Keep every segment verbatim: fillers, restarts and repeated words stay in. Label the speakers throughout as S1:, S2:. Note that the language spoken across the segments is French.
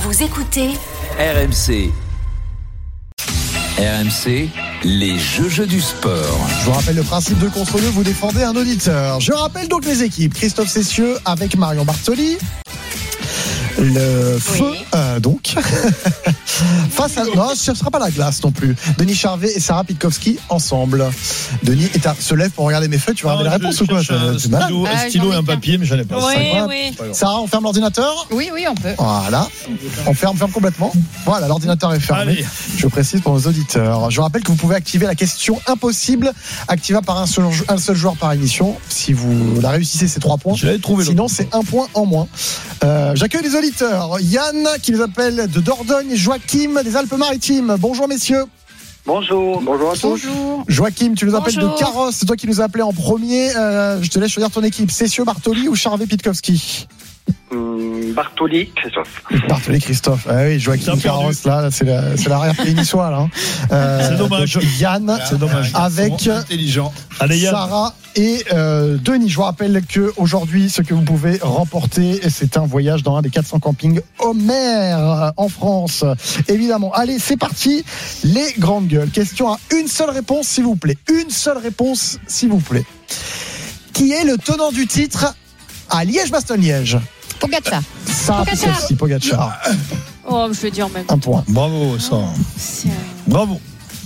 S1: Vous écoutez
S2: R M C. R M C, les jeux du sport.
S3: Je vous rappelle le principe de contre deux, vous défendez un auditeur. Je rappelle donc les équipes. Christophe Cessieux avec Marion Bartoli. Le feu, oui. euh, donc. Face à. Non, ce ne sera pas la glace non plus. Denis Charvet et Sarah Pitkowski ensemble. Denis est à... se lève pour regarder mes feuilles. Tu vas regarder les réponses ou quoi?
S4: Un stylo, un stylo et un papier, mais j'en ai pas.
S5: Oui, oui.
S3: Sarah, on ferme l'ordinateur?
S5: Oui, oui, on peut.
S3: Voilà. On ferme, ferme complètement. Voilà, l'ordinateur est fermé. Allez. Je précise pour nos auditeurs. Je rappelle que vous pouvez activer la question impossible, activable par un seul, un seul joueur par émission. Si vous la réussissez, c'est trois points.
S4: Je l'avais trouvé.
S3: Sinon, c'est un point en moins. Euh, j'accueille les auditeurs. Yann qui nous appelle de Dordogne et Joachim des Alpes-Maritimes. Bonjour messieurs.
S6: Bonjour, bonjour à tous.
S5: Bonjour.
S3: Joachim, tu nous appelles
S5: Bonjour.
S3: de Carrosse, c'est toi qui nous as appelé en premier. Euh, je te laisse choisir ton équipe. Cessieux, Bartoli ou Charvet, Pitkowski?
S6: Hum, Bartoli, Christophe.
S3: Bartoli, Christophe. Ah oui, Joachim Carrosse, là, c'est, la, c'est l'arrière-pays niçois, là. Euh,
S4: c'est dommage.
S3: Yann,
S4: c'est dommage.
S3: avec
S4: intelligent. Allez, Yann.
S3: Sarah et euh, Denis. Je vous rappelle qu'aujourd'hui, ce que vous pouvez remporter, c'est un voyage dans un des quatre cents campings Homer en France. Évidemment. Allez, c'est parti. Les grandes gueules. Question à une seule réponse, s'il vous plaît. Une seule réponse, s'il vous plaît. Qui est le tenant du titre à Liège-Bastogne-Liège?
S5: Pogacar.
S3: Sarah Pitkowski, Pogacar.
S5: Oh, je vais dire même.
S3: Un point.
S4: Bravo, ça.
S5: C'est...
S4: Bravo.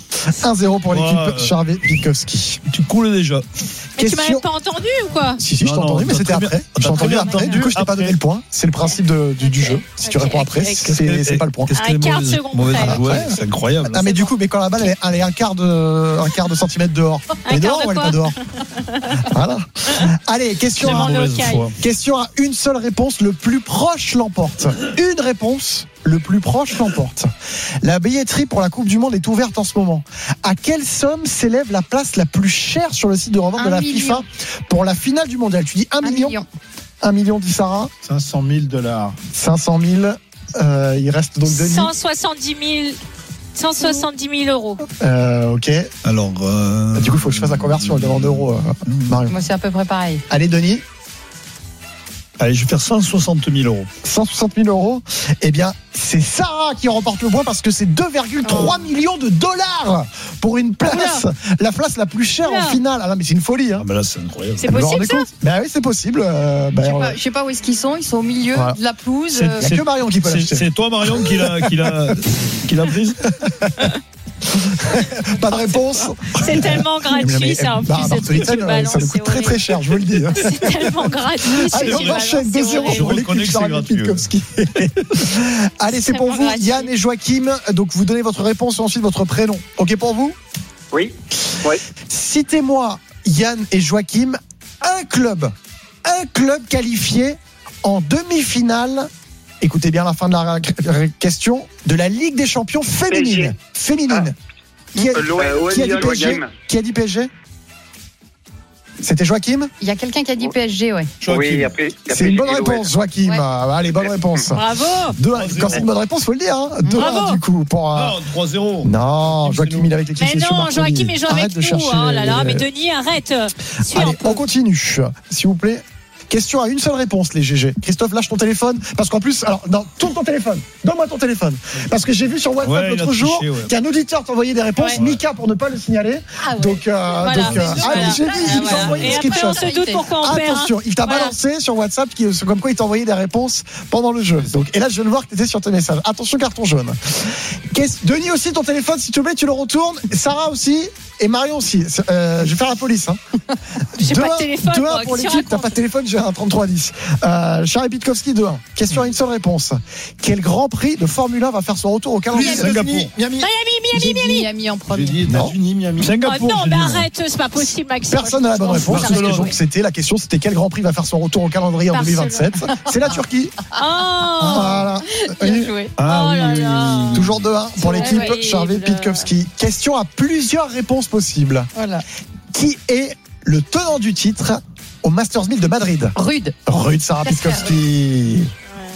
S3: un zéro pour l'équipe
S4: ouais.
S3: Charvet Pitkowski.
S4: Tu coules déjà.
S5: Mais question... tu m'avais pas entendu ou quoi?
S3: Si, si, je t'ai
S4: non,
S3: entendu, mais c'était
S4: bien,
S3: après. Je t'ai entendu après.
S4: entendu
S3: Du coup, je t'ai
S4: après.
S3: pas donné le point. C'est le principe de, du, du jeu. Si tu
S5: okay,
S3: réponds après,
S5: okay,
S3: c'est,
S5: okay.
S3: c'est pas le point.
S4: Qu'est-ce
S5: un quart de seconde.
S4: Mauvaise
S3: joueur,
S4: c'est incroyable.
S3: Ah, mais du coup, mais quand la balle elle est, elle est un quart de, un quart de centimètre dehors. Elle est dehors ou elle est pas dehors? Voilà. Allez, question à, question à une seule réponse. Le plus proche l'emporte. Une réponse. Le plus proche l'emporte. La billetterie pour la Coupe du Monde est ouverte en ce moment. À quelle somme s'élève la place la plus chère sur le site de revente de la million. FIFA pour la finale du mondial? Tu dis un, un million, million. Un million, dit Sarah.
S4: cinq cent mille dollars.
S3: cinq cent mille. Euh, il reste donc Denis.
S5: cent soixante-dix mille. cent soixante-dix mille euros.
S3: Euh, ok.
S4: Alors, euh...
S3: du coup, il faut que je fasse la conversion. Elle demande en euros. Euh, Marion.
S5: Moi, c'est à peu près pareil.
S3: Allez, Denis.
S4: Allez, je vais faire cent soixante mille euros.
S3: cent soixante mille euros. Eh bien, c'est Sarah qui remporte le point parce que c'est deux virgule trois oh. millions de dollars pour une place. Oula. La place la plus chère Oula. en finale. Ah non, mais c'est une folie. Hein.
S4: Ah, ben là, c'est incroyable.
S5: C'est possible, ça?
S3: Ben oui, c'est possible. Euh, ben,
S5: je, sais pas, je sais pas où est-ce qu'ils sont. Ils sont au milieu voilà. de la pelouse.
S3: C'est, euh... Il n'y a que Marion qui peut
S4: c'est,
S3: l'acheter.
S4: C'est toi, Marion, qui l'a, qui l'a, qui l'a prise?
S3: Pas de réponse.
S5: C'est tellement gratuit, ça. En plus,
S3: bah,
S5: c'est
S3: ça nous coûte très très cher, je vous le dis.
S5: C'est tellement gratuit.
S3: Allez, on enchaîne deux zéro pour l'équipe Charlie Pitkowski. Allez, c'est, c'est pour vous, gratuit. Yann et Joachim. Donc, vous donnez votre réponse et ensuite votre prénom. OK pour vous?
S6: Oui. Oui.
S3: Citez-moi, Yann et Joachim, un club, un club qualifié en demi-finale. Écoutez bien la fin de la question de la Ligue des Champions féminine. P S G. Féminine. Ah. Qui, a, euh, qui, a dit P S G qui a dit P S G? C'était Joachim?
S5: Il y a quelqu'un qui a dit P S G, ouais.
S6: Oui, après,
S3: c'est une bonne réponse, Joachim. Ouais. Ah, allez, bonne réponse.
S5: Bravo.
S3: deux un, quand c'est une bonne réponse, faut le dire. Hein. deux un du coup. Pour, euh...
S4: Non, trois zéro.
S3: Non, Joachim, il est avec l'équipe.
S5: Mais non, Joachim est joué avec nous. Oh là là, mais Denis, arrête.
S3: Allez, on continue, s'il vous plaît. Question à une seule réponse, les G G. Christophe, lâche ton téléphone. Parce qu'en plus, alors, non, tourne ton téléphone. Donne-moi ton téléphone. Parce que j'ai vu sur WhatsApp ouais, l'autre jour triché, ouais. qu'un auditeur t'envoyait des réponses. Ouais. Mika, pour ne pas le signaler. Ah ouais. Donc, euh, voilà, donc, euh, ah, voilà. j'ai vu, ah, il voilà. t'a envoyé
S5: des
S3: screenshots.
S5: On se doute pourquoi on perd.
S3: Attention, il t'a voilà. balancé sur WhatsApp qui, comme quoi il t'envoyait des réponses pendant le jeu. Donc, et là, je viens de voir que t'étais sur tes messages. Attention, carton jaune. Qu'est-ce... Denis aussi, ton téléphone, s'il te plaît, tu le retournes. Sarah aussi. Et Marion aussi. Euh, je vais faire la police. Hein.
S5: J'ai deux pas de téléphone.
S3: deux un pour l'équipe. T'as pas de téléphone, j'ai un trente-trois dix. Euh, Charlie Pitkowski, deux un. Question à une seule réponse. Quel Grand Prix de Formule un va faire son retour au calendrier?
S4: Singapour.
S5: Miami, Miami, Miami, Miami.
S7: Miami en premier.
S4: J'ai dit États-Unis, Miami.
S5: Singapour. Oh non, mais arrête, c'est pas possible, Maxime.
S3: Personne n'a la bonne réponse. Donc c'était la question, c'était quel Grand Prix va faire son retour au calendrier en deux mille vingt-sept? C'est la Turquie.
S5: Oh. Voilà.
S7: Bien joué.
S3: Ah oui, oui, oui. Toujours deux un pour l'équipe Charlie Pitkowski. Question à plusieurs réponses possibles.
S7: Voilà.
S3: Qui est le tenant du titre au Masters mille de Madrid?
S7: Rude.
S3: Rude, Sarah Pitkowski.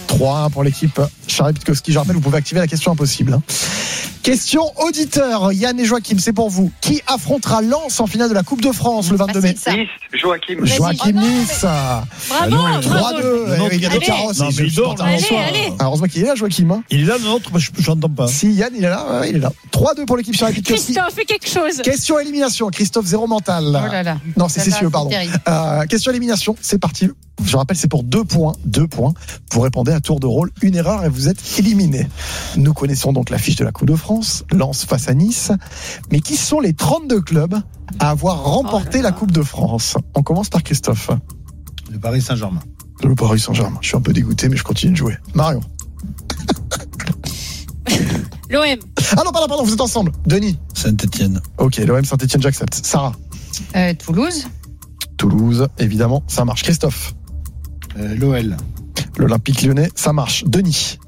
S3: trois un pour l'équipe Charles-Pitkowski. Je rappelle, vous pouvez activer la question impossible. Hein. Question auditeur. Yann et Joachim, c'est pour vous. Qui affrontera Lens en finale de la Coupe de France le vingt-deux mai?
S6: Nice, Joachim.
S3: Joachim
S5: Oh non,
S3: Nice.
S5: Bravo,
S3: trois deux.
S5: bravo.
S3: Il y a des
S5: Allez.
S3: carrosses.
S4: Non, mais il dort, là.
S5: Allez,
S3: Bonsoir.
S5: allez.
S3: Ah, heureusement qu'il est là, Joachim. Hein.
S4: Il est là, le nôtre, moi, je n'entends pas.
S3: Si Yann, il est là, ouais, il est là. trois deux pour l'équipe Charles-Pitkowski.
S5: Christophe, fais quelque chose.
S3: Question élimination. Christophe, zéro mental.
S1: Oh là là.
S3: Non, c'est
S1: Ça va,
S3: Cessieux,
S1: c'est
S3: pardon.
S1: terrible.
S3: Euh, question élimination, c'est parti. Je rappelle, c'est pour deux points. Deux points. Vous répondez à tour de rôle. Une erreur et vous êtes éliminé. Nous connaissons donc l'affiche de la Coupe de France. Lens face à Nice. Mais qui sont les trente-deux clubs à avoir remporté
S5: Oh là là.
S3: la Coupe de France? On commence par Christophe.
S4: Le Paris Saint-Germain.
S3: Le Paris Saint-Germain. Je suis un peu dégoûté, mais je continue de jouer. Marion.
S5: L'O M.
S3: Ah non, pardon, pardon, vous êtes ensemble. Denis.
S4: Saint-Etienne.
S3: Ok, l'O M Saint-Etienne, j'accepte. Sarah.
S1: Euh, Toulouse.
S3: Toulouse, évidemment, ça marche. Christophe.
S4: Euh, L'O L.
S3: L'Olympique Lyonnais, ça marche. Denis.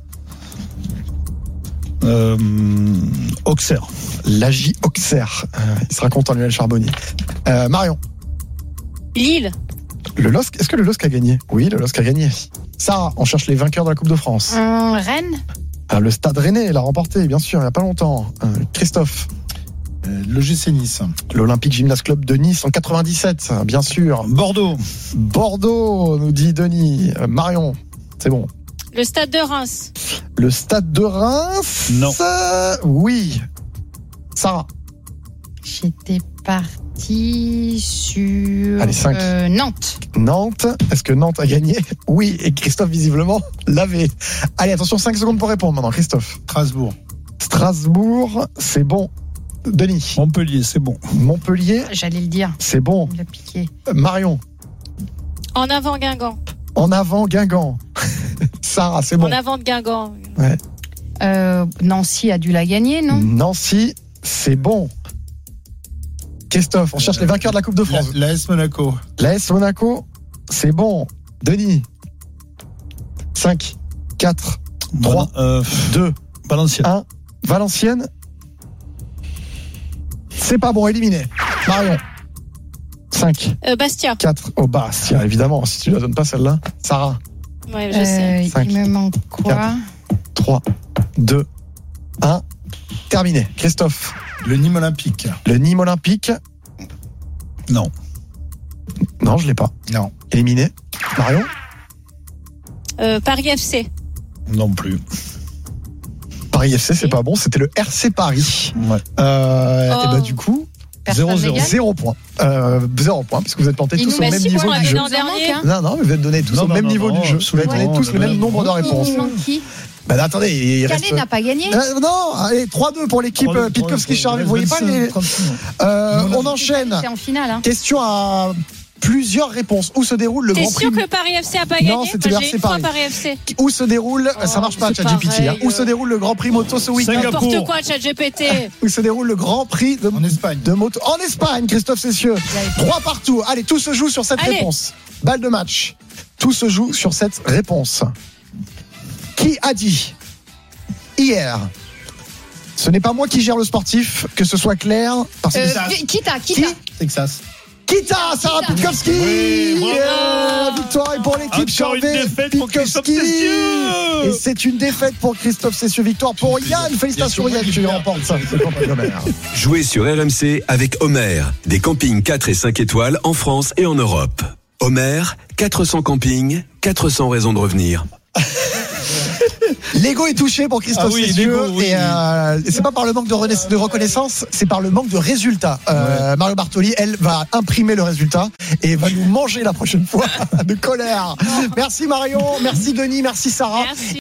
S4: Euh, Auxerre.
S3: L'A J Auxerre. Euh, il sera content, Lionel Charbonnier. Euh, Marion.
S5: Lille.
S3: Le L O S C, est-ce que le L O S C a gagné? Oui, le L O S C a gagné. Sarah, on cherche les vainqueurs de la Coupe de France.
S1: Hum, Rennes.
S3: Ah, le Stade Rennais l'a remporté, bien sûr, il n'y a pas longtemps. Euh, Christophe.
S4: Euh, le G C Nice.
S3: L'Olympique Gymnase Club de Nice en quatre-vingt-dix-sept, bien sûr.
S4: Bordeaux.
S3: Bordeaux, nous dit Denis. Euh, Marion, c'est bon.
S5: Le Stade de Reims.
S3: Le Stade de Reims.
S4: Non.
S3: euh, Oui. Sarah.
S1: J'étais partie sur
S3: Allez, cinq.
S1: euh, Nantes.
S3: Nantes. Est-ce que Nantes a gagné? Oui. Et Christophe, visiblement, l'avait. Allez, attention, cinq secondes pour répondre maintenant. Christophe.
S4: Strasbourg.
S3: Strasbourg, c'est bon. Denis.
S4: Montpellier, c'est bon.
S3: Montpellier,
S1: J'allais le dire.
S3: c'est bon.
S1: Il a piqué.
S3: Marion.
S5: En avant Guingamp.
S3: En avant, Guingamp. Sarah, c'est bon.
S5: En avant de Guingamp.
S1: Euh, Nancy a dû la gagner, non?
S3: Nancy, c'est bon. Christophe, on cherche les vainqueurs de la Coupe de France.
S4: L'A S Monaco.
S3: L'A S Monaco, c'est bon. Denis. cinq, quatre, trois,
S4: Euh,
S3: deux,
S4: Valenciennes.
S3: un. Valenciennes. C'est pas bon, éliminé. Marion. cinq,
S5: Euh, Bastia.
S3: quatre. Oh, Bastia, évidemment, si tu la donnes pas celle-là. Sarah.
S5: Ouais, je sais.
S1: Euh,
S3: Cinq,
S1: il me manque quoi?
S3: quatre. trois, deux, un. Terminé. Christophe.
S4: Le Nîmes Olympique.
S3: Le Nîmes Olympique.
S4: Non.
S3: Non, je l'ai pas.
S4: Non.
S3: Éliminé. Marion.
S5: Euh, Paris F C.
S4: Non plus.
S3: Paris F C, c'est pas bon. C'était le R C Paris.
S4: Ouais.
S3: Euh,
S5: Oh.
S3: Et bah, du coup,
S1: Personne
S4: zéro zéro.
S1: n'égale.
S3: zéro point. Euh, zéro point, puisque vous êtes plantés
S1: Il
S3: tous
S1: nous
S3: au
S1: met
S3: même
S1: six
S3: niveau
S1: points
S3: du
S1: l'année
S3: jeu.
S5: l'an dernier.
S1: hein.
S3: Non, non, mais vous êtes donnés tous
S4: Non,
S3: au
S4: non,
S3: même
S4: non,
S3: niveau
S4: non,
S3: du jeu. Vous avez
S4: absolument,
S3: donné tous
S4: on
S3: le
S4: a
S3: même
S4: donné-
S3: nombre de réponses.
S1: Il manque qui?
S3: Bah, attendez, il reste.
S1: Calais n'a pas gagné.
S3: Euh, non, allez, trois deux pour l'équipe euh, Pitkowski Charles. Vous voyez pas les. Euh, on enchaîne.
S1: C'est en finale. Hein.
S3: Question à plusieurs réponses. Où se déroule le
S5: T'es
S3: Grand
S5: sûr
S3: Prix
S5: que Paris F C a pas
S3: Non,
S5: gagné?
S3: c'était
S5: Moi,
S3: le
S5: j'ai
S3: R C
S5: une fois
S3: Paris.
S5: Paris F C.
S3: Où se déroule,
S5: Oh,
S3: ça marche pas,
S5: c'est
S3: ChatGPT. Hein.
S5: pareil,
S3: Où se
S5: euh.
S3: déroule le Grand Prix moto ce week-end
S4: Singapour.
S5: N'importe quoi, ChatGPT.
S3: Où se déroule le Grand Prix de,
S4: En Espagne.
S3: de moto en Espagne, Christophe Cessieux. Trois partout. Allez, tout se joue sur cette
S5: Allez.
S3: réponse. Balle de match. Tout se joue sur cette réponse. Qui a dit hier? Ce n'est pas moi qui gère le sportif, que ce soit clair. Parce que
S1: Euh,
S4: ça-
S1: Kita, Kita.
S4: Texas.
S3: Kita, Sarah
S1: Kita.
S3: Pitkowski.
S4: Oui, bravo.
S3: Et la victoire est pour l'équipe
S4: Encore une
S3: Charvet
S4: défaite pour Christophe Cessieux.
S3: Et c'est une défaite pour Christophe Cessieux. Victoire pour Yann. Félicitations
S4: Il y a
S3: Yann,
S4: que
S3: tu
S4: moi qui
S3: remportes
S4: perds.
S3: ça. Le campagne d'Homère.
S2: Jouez sur R M C avec Homer. Des campings quatre et cinq étoiles en France et en Europe. Homer, quatre cents campings, quatre cents raisons de revenir.
S3: L'ego est touché pour Christophe
S4: Ah oui,
S3: Cessieux.
S4: l'ego, oui,
S3: et, euh, et c'est pas par le manque de, rena- de reconnaissance, c'est par le manque de résultats. Euh, Mario Bartoli, elle, va imprimer le résultat et va nous manger la prochaine fois de colère. Merci Marion, merci Denis, merci Sarah.
S5: Merci.